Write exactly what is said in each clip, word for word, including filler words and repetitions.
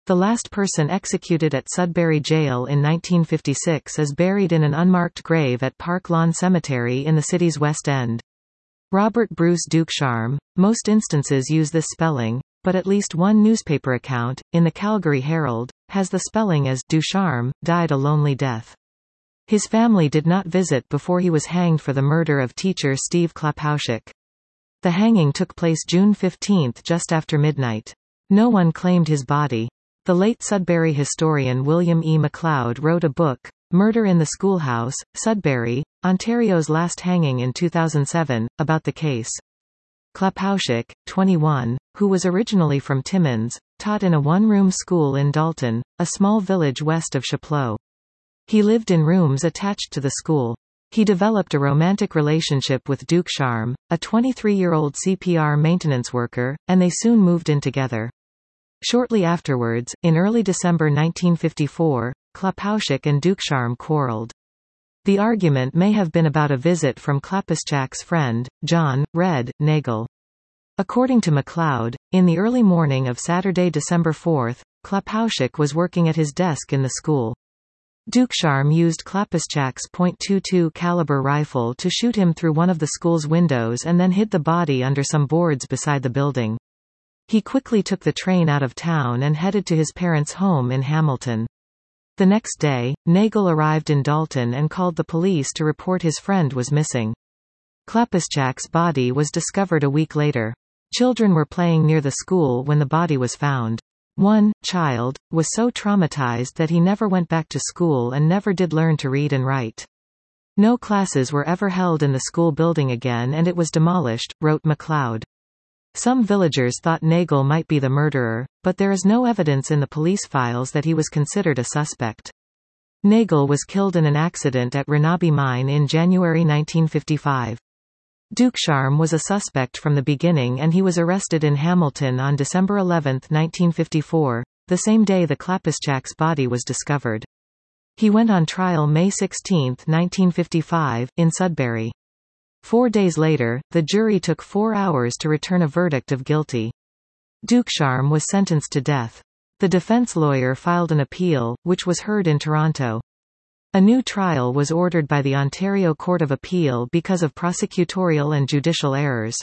The last person executed at Sudbury Jail in nineteen fifty-six is buried in an unmarked grave at Park Lawn Cemetery in the city's West End. Robert Bruce Ducharme. Most instances use this spelling, but at least one newspaper account, in the Calgary Herald, has the spelling as Ducharme, died a lonely death. His family did not visit before he was hanged for the murder of teacher Steve Klapauschek. The hanging took place June fifteenth just after midnight. No one claimed his body. The late Sudbury historian William E. MacLeod wrote a book, Murder in the Schoolhouse, Sudbury, Ontario's Last Hanging in two thousand seven, about the case. Klapauschek, twenty-one, who was originally from Timmins, taught in a one-room school in Dalton, a small village west of Chapleau. He lived in rooms attached to the school. He developed a romantic relationship with Ducharme, a twenty-three-year-old C P R maintenance worker, and they soon moved in together. Shortly afterwards, in early December nineteen fifty-four, Klapauschek and Ducharme quarreled. The argument may have been about a visit from Klapauschek's friend, John Red Nagel. According to MacLeod, in the early morning of Saturday, December fourth, Klapauschek was working at his desk in the school. Ducharme used Klapauschek's point two two caliber rifle to shoot him through one of the school's windows and then hid the body under some boards beside the building. He quickly took the train out of town and headed to his parents' home in Hamilton. The next day, Nagel arrived in Dalton and called the police to report his friend was missing. Klapauschek's body was discovered a week later. Children were playing near the school when the body was found. One child was so traumatized that he never went back to school and never did learn to read and write. No classes were ever held in the school building again and it was demolished, wrote MacLeod. Some villagers thought Nagel might be the murderer, but there is no evidence in the police files that he was considered a suspect. Nagel was killed in an accident at Renaby Mine in January nineteen fifty-five. Ducharme was a suspect from the beginning and he was arrested in Hamilton on December eleventh nineteen fifty-four, the same day the Klapauschek's body was discovered. He went on trial May sixteenth nineteen fifty-five, in Sudbury. Four days later, the jury took four hours to return a verdict of guilty. Ducharme was sentenced to death. The defense lawyer filed an appeal, which was heard in Toronto. A new trial was ordered by the Ontario Court of Appeal because of prosecutorial and judicial errors.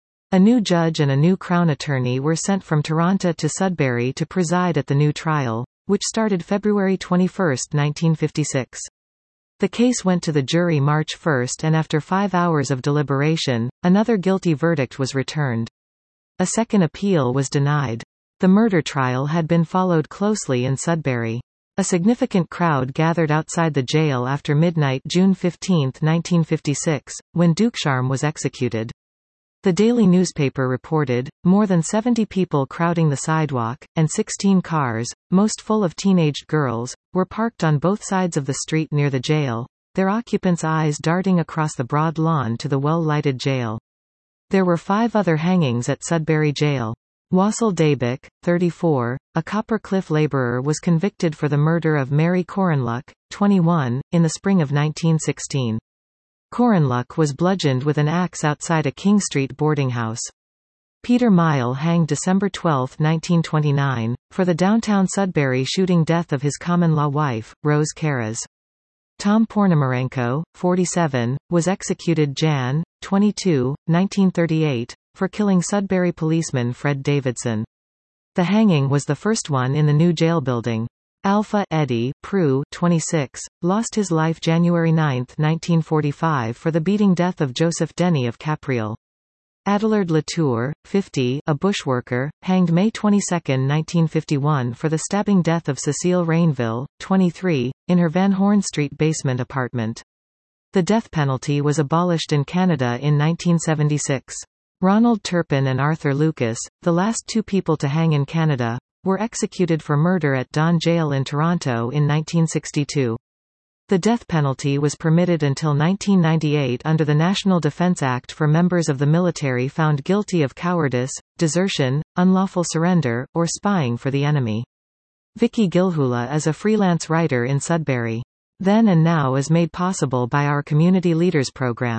A new judge and a new Crown attorney were sent from Toronto to Sudbury to preside at the new trial, which started February twenty-first nineteen fifty-six. The case went to the jury March first and after five hours of deliberation, another guilty verdict was returned. A second appeal was denied. The murder trial had been followed closely in Sudbury. A significant crowd gathered outside the jail after midnight June fifteenth nineteen fifty-six, when Ducharme was executed. The daily newspaper reported, more than seventy people crowding the sidewalk, and sixteen cars, most full of teenaged girls, were parked on both sides of the street near the jail, their occupants' eyes darting across the broad lawn to the well-lighted jail. There were five other hangings at Sudbury Jail. Wassel Daybick, thirty-four, a Copper Cliff laborer, was convicted for the murder of Mary Corenluck, twenty-one, in the spring of nineteen sixteen. Corenluck was bludgeoned with an axe outside a King Street boarding house. Peter Mile hanged December twelfth nineteen twenty-nine, for the downtown Sudbury shooting death of his common-law wife, Rose Carras. Tom Ponomarenko, forty-seven, was executed January twenty-second, nineteen thirty-eight, for killing Sudbury policeman Fred Davidson. The hanging was the first one in the new jail building. Alpha Eddie Prue, twenty-six, lost his life January ninth nineteen forty-five for the beating death of Joseph Denny of Capriel. Adelard Latour, fifty, a bushworker, hanged May twenty-second nineteen fifty-one for the stabbing death of Cecile Rainville, twenty-three, in her Van Horn Street basement apartment. The death penalty was abolished in Canada in nineteen seventy-six. Ronald Turpin and Arthur Lucas, the last two people to hang in Canada, were executed for murder at Don Jail in Toronto in nineteen sixty-two. The death penalty was permitted until nineteen ninety-eight under the National Defence Act for members of the military found guilty of cowardice, desertion, unlawful surrender, or spying for the enemy. Vicky Gilhula is a freelance writer in Sudbury. Then and Now is made possible by our Community Leaders Program.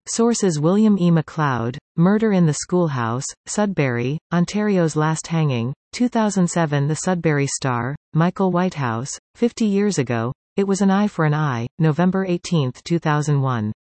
Sources: William E. MacLeod, Murder in the Schoolhouse, Sudbury, Ontario's Last Hanging, two thousand seven. The Sudbury Star, Michael Whitehouse, fifty years ago, it was an eye for an eye, November eighteenth two thousand one.